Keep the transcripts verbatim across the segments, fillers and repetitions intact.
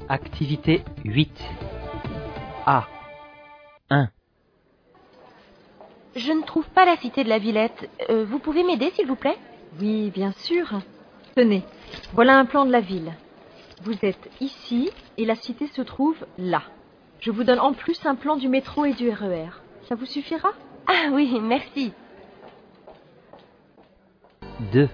Activité huit. A. un. Je ne trouve pas la cité de la Villette. Euh, vous pouvez m'aider, s'il vous plaît? Oui, bien sûr. Tenez, voilà un plan de la ville. Vous êtes ici et la cité se trouve là. Je vous donne en plus un plan du métro et du R E R. Ça vous suffira? Ah oui, merci. deux.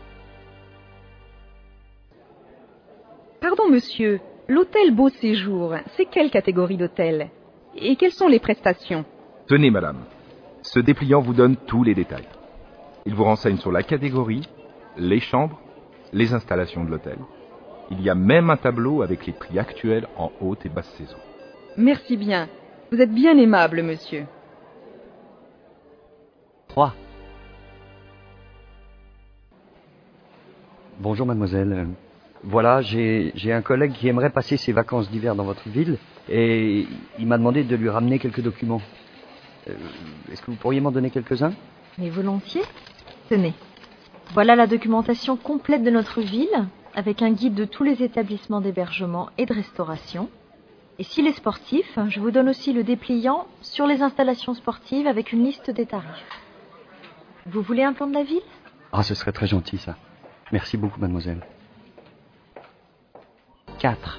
Pardon, monsieur. L'hôtel Beau Séjour, c'est quelle catégorie d'hôtel? Et quelles sont les prestations? Tenez, madame. Ce dépliant vous donne tous les détails. Il vous renseigne sur la catégorie, les chambres, les installations de l'hôtel. Il y a même un tableau avec les prix actuels en haute et basse saison. Merci bien. Vous êtes bien aimable, monsieur. trois. Bonjour mademoiselle. Voilà, j'ai, j'ai un collègue qui aimerait passer ses vacances d'hiver dans votre ville et il m'a demandé de lui ramener quelques documents. Euh, est-ce que vous pourriez m'en donner quelques-uns? Mais volontiers. Tenez, voilà la documentation complète de notre ville, avec un guide de tous les établissements d'hébergement et de restauration. Et s'il est sportif, je vous donne aussi le dépliant sur les installations sportives avec une liste des tarifs. Vous voulez un plan de la ville? Ah, ce serait très gentil ça. Merci beaucoup mademoiselle. quatre.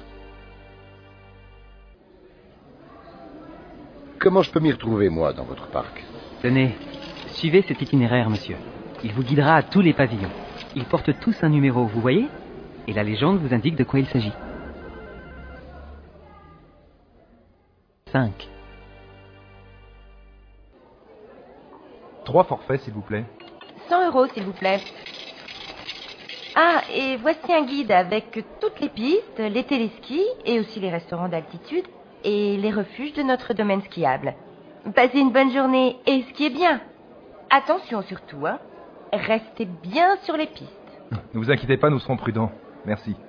Comment je peux m'y retrouver, moi, dans votre parc? Tenez, suivez cet itinéraire, monsieur. Il vous guidera à tous les pavillons. Ils portent tous un numéro, vous voyez? Et la légende vous indique de quoi il s'agit. cinq. Trois forfaits, s'il vous plaît. cent euros, s'il vous plaît. Ah, et voici un guide avec toutes les pistes, les téléskis et aussi les restaurants d'altitude et les refuges de notre domaine skiable. Passez une bonne journée et skiez bien. Attention surtout, hein. Restez bien sur les pistes. Ne vous inquiétez pas, nous serons prudents. Merci.